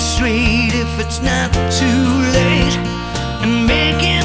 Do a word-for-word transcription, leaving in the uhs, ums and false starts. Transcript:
straight if it's not too late, and make it